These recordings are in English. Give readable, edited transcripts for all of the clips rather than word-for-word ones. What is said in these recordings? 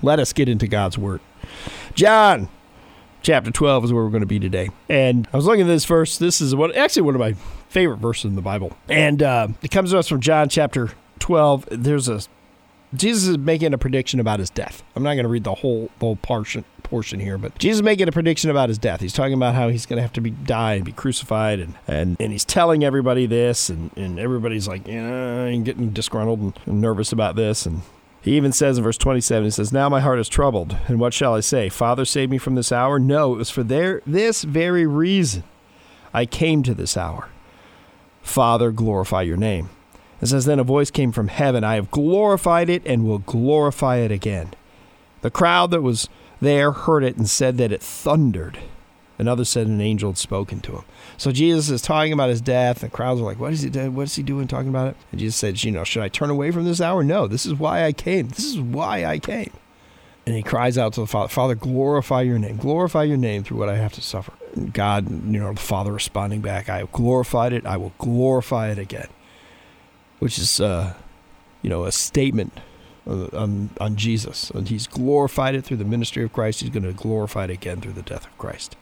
let us get into God's Word. John chapter 12 is where we're going to be today. And I was looking at this verse. This is one of my favorite verses in the Bible. And it comes to us from John chapter 12. Jesus is making a prediction about his death. I'm not going to read the whole portion here, but Jesus is making a prediction about his death. He's talking about how he's going to have to die and be crucified, and he's telling everybody this, and everybody's like, getting disgruntled and nervous about this. And he even says in verse 27, he says, "Now my heart is troubled, and what shall I say? Father, save me from this hour? No, it was for this very reason I came to this hour. Father, glorify your name." It says, "Then a voice came from heaven, I have glorified it and will glorify it again." The crowd that was there heard it and said that it thundered. Another said an angel had spoken to him. So Jesus is talking about his death. The crowds are like, what is he doing talking about it? And Jesus said, should I turn away from this hour? No, this is why I came. This is why I came. And he cries out to the Father, "Father, glorify your name. Glorify your name through what I have to suffer." And God, the Father responding back, "I have glorified it. I will glorify it again." Which is, a statement on Jesus. And he's glorified it through the ministry of Christ. He's going to glorify it again through the death of Christ.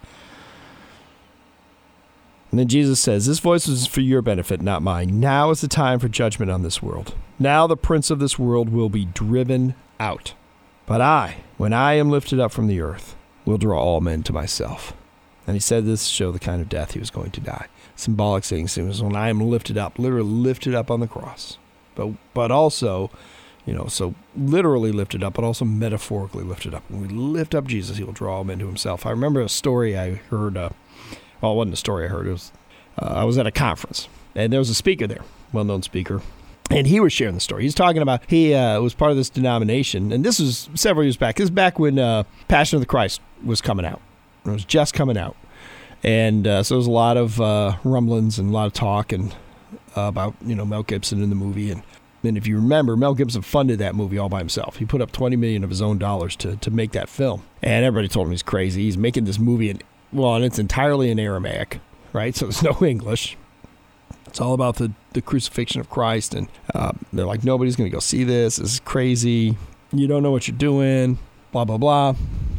And then Jesus says, "This voice is for your benefit, not mine. Now is the time for judgment on this world. Now the prince of this world will be driven out. But I, when I am lifted up from the earth, will draw all men to myself." And he said this to show the kind of death he was going to die. Symbolic things. It was when I am lifted up, literally lifted up on the cross. But also, so literally lifted up, but also metaphorically lifted up. When we lift up Jesus, he will draw all men to himself. I remember a story I heard. It wasn't a story I heard. It was I was at a conference, and there was a speaker there, well-known speaker. And he was sharing the story. He's talking about he was part of this denomination, and this was several years back. This is back when Passion of the Christ was coming out. It was just coming out. And so there was a lot of rumblings and a lot of talk and about, Mel Gibson in the movie. And if you remember, Mel Gibson funded that movie all by himself. He put up $20 million of his own dollars to make that film. And everybody told him he's crazy. He's making this movie, and it's entirely in Aramaic, right? So there's no English. It's all about the crucifixion of Christ. And they're like, nobody's going to go see this. This is crazy. You don't know what you're doing, blah, blah, blah.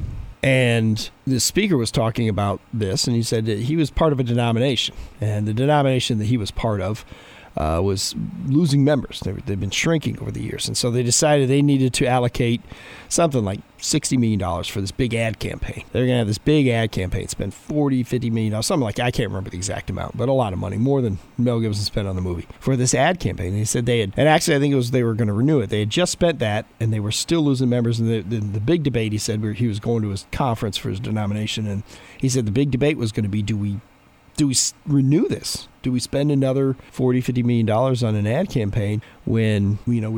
And the speaker was talking about this, and he said that he was part of a denomination. And the denomination that he was part of was losing members. They've been shrinking over the years. And so they decided they needed to allocate something like $60 million for this big ad campaign. They're going to have this big ad campaign, spend $40, $50 million, something like, I can't remember the exact amount, but a lot of money, more than Mel Gibson spent on the movie for this ad campaign. And he said and actually I think it was they were going to renew it. They had just spent that, and they were still losing members. And the big debate, he said, where he was going to his conference for his denomination, and he said the big debate was going to be, do we renew this? Do we spend another $40, $50 million on an ad campaign when,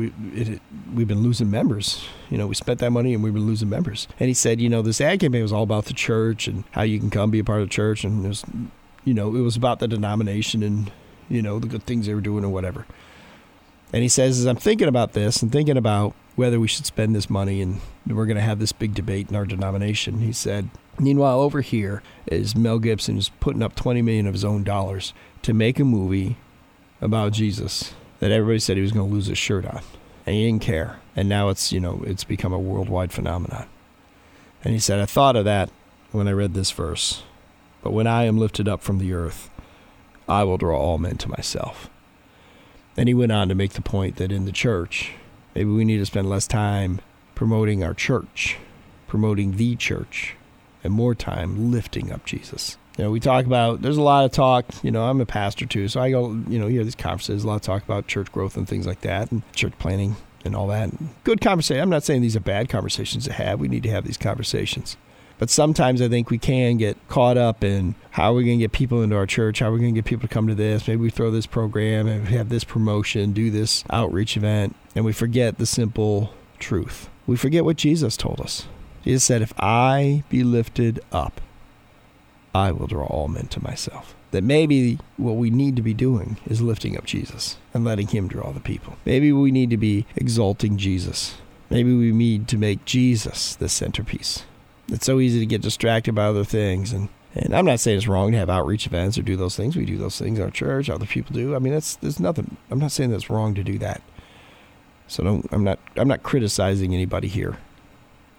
we've been losing members? We spent that money and we've been losing members. And he said, this ad campaign was all about the church and how you can come be a part of the church. And it was, it was about the denomination and, the good things they were doing or whatever. And he says, as I'm thinking about this and thinking about whether we should spend this money and we're going to have this big debate in our denomination, he said, meanwhile, over here is Mel Gibson is putting up $20 million of his own dollars to make a movie about Jesus that everybody said he was going to lose his shirt on. And he didn't care. And now it's become a worldwide phenomenon. And he said, I thought of that when I read this verse. But when I am lifted up from the earth, I will draw all men to myself. And he went on to make the point that in the church, maybe we need to spend less time promoting our church, promoting the church, and more time lifting up Jesus. We talk about, there's a lot of talk, I'm a pastor too, so I go, hear these conferences, a lot of talk about church growth and things like that, and church planning and all that. Good conversation. I'm not saying these are bad conversations to have. We need to have these conversations. But sometimes I think we can get caught up in how are we going to get people into our church? How are we going to get people to come to this? Maybe we throw this program and have this promotion, do this outreach event, and we forget the simple truth. We forget what Jesus told us. Jesus said, if I be lifted up, I will draw all men to myself. That maybe what we need to be doing is lifting up Jesus and letting him draw the people. Maybe we need to be exalting Jesus. Maybe we need to make Jesus the centerpiece. It's so easy to get distracted by other things. And I'm not saying it's wrong to have outreach events or do those things. We do those things in our church. Other people do. I mean, there's nothing. I'm not saying that's wrong to do that. So I'm not criticizing anybody here.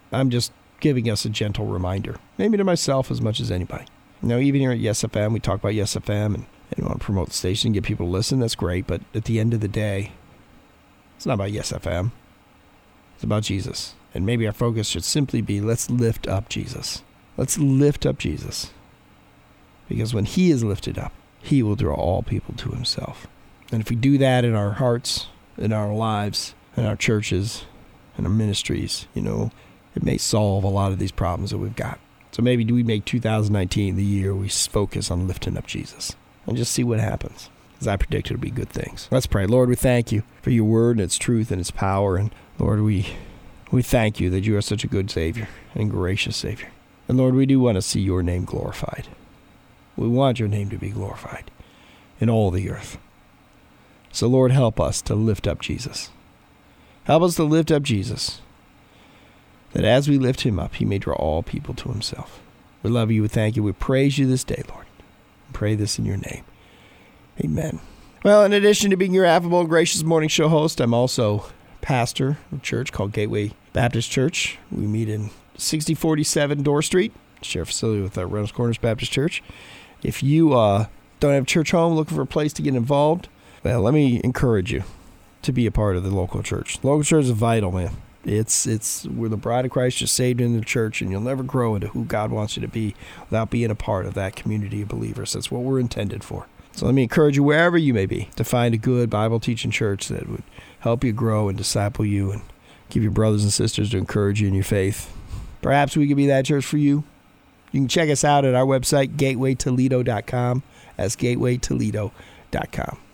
I'm just giving us a gentle reminder, maybe to myself as much as anybody. Even here at Yes FM, we talk about Yes FM and want to promote the station and get people to listen. That's great. But at the end of the day, it's not about Yes FM. It's about Jesus. And maybe our focus should simply be, let's lift up Jesus. Let's lift up Jesus. Because when he is lifted up, he will draw all people to himself. And if we do that in our hearts, in our lives, in our churches, in our ministries, it may solve a lot of these problems that we've got. So maybe do we make 2019 the year we focus on lifting up Jesus and just see what happens. As I predict, it'll be good things. Let's pray. Lord, we thank you for your word and its truth and its power. And Lord, we thank you that you are such a good Savior and gracious Savior. And Lord, we do want to see your name glorified. We want your name to be glorified in all the earth. So Lord, help us to lift up Jesus. Help us to lift up Jesus, that as we lift him up, he may draw all people to himself. We love you. We thank you. We praise you this day, Lord. We pray this in your name. Amen. Well, in addition to being your affable and gracious morning show host, I'm also pastor of a church called Gateway Baptist Church. We meet in 6047 Dorr Street, share a facility with Reynolds Corners Baptist Church. If you don't have a church home, looking for a place to get involved, well, let me encourage you to be a part of the local church. Local church is vital, man. We're the bride of Christ, just saved in the church, and you'll never grow into who God wants you to be without being a part of that community of believers. That's what we're intended for. So let me encourage you, wherever you may be, to find a good Bible-teaching church that would help you grow and disciple you and give your brothers and sisters to encourage you in your faith. Perhaps we could be that church for you. You can check us out at our website, gatewaytoledo.com. That's gatewaytoledo.com.